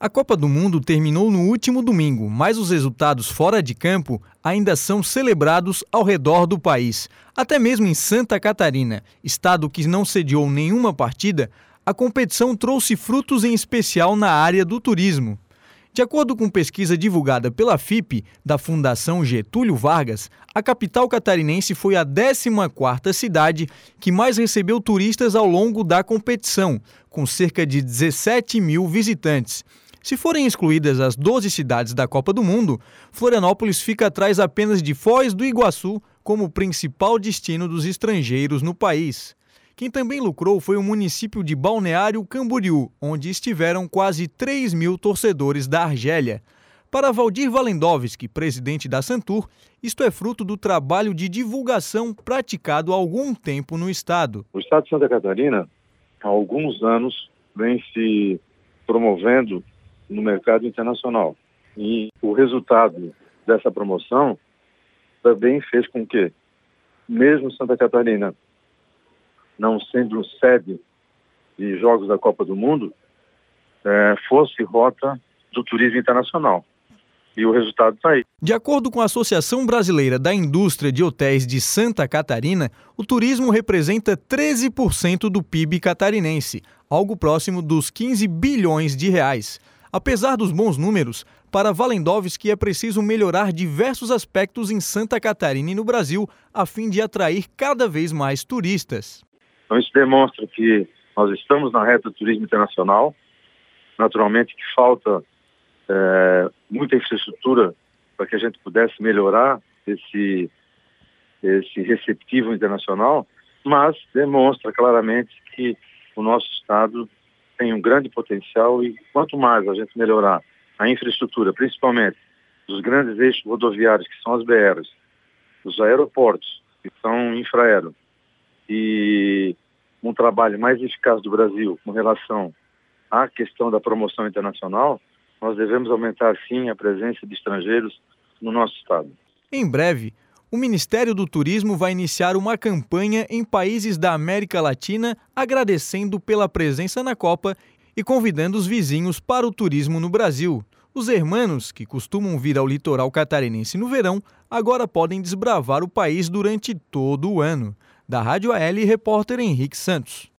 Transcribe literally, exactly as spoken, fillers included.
A Copa do Mundo terminou no último domingo, mas os resultados fora de campo ainda são celebrados ao redor do país. Até mesmo em Santa Catarina, estado que não sediou nenhuma partida, a competição trouxe frutos em especial na área do turismo. De acordo com pesquisa divulgada pela F I P, da Fundação Getúlio Vargas, a capital catarinense foi a décima quarta cidade que mais recebeu turistas ao longo da competição, com cerca de dezessete mil visitantes. Se forem excluídas as doze cidades da Copa do Mundo, Florianópolis fica atrás apenas de Foz do Iguaçu como principal destino dos estrangeiros no país. Quem também lucrou foi o município de Balneário Camboriú, onde estiveram quase três mil torcedores da Argélia. Para Valdir Valendovski, presidente da Santur, isto é fruto do trabalho de divulgação praticado há algum tempo no estado. O estado de Santa Catarina, há alguns anos, vem se promovendo no mercado internacional. E o resultado dessa promoção também fez com que, mesmo Santa Catarina não sendo sede de Jogos da Copa do Mundo, é, fosse rota do turismo internacional. E o resultado está aí. De acordo com a Associação Brasileira da Indústria de Hotéis de Santa Catarina, o turismo representa treze por cento do P I B catarinense, algo próximo dos quinze bilhões de reais. Apesar dos bons números, para Valendovski é preciso melhorar diversos aspectos em Santa Catarina e no Brasil, a fim de atrair cada vez mais turistas. Então isso demonstra que nós estamos na reta do turismo internacional. Naturalmente que falta é, muita infraestrutura para que a gente pudesse melhorar esse, esse receptivo internacional, mas demonstra claramente que o nosso estado tem um grande potencial e quanto mais a gente melhorar a infraestrutura, principalmente dos grandes eixos rodoviários, que são as B Rs, os aeroportos, que são infraero, e um trabalho mais eficaz do Brasil com relação à questão da promoção internacional, nós devemos aumentar, sim, a presença de estrangeiros no nosso estado. Em breve, o Ministério do Turismo vai iniciar uma campanha em países da América Latina agradecendo pela presença na Copa e convidando os vizinhos para o turismo no Brasil. Os hermanos, que costumam vir ao litoral catarinense no verão, agora podem desbravar o país durante todo o ano. Da Rádio A L, repórter Henrique Santos.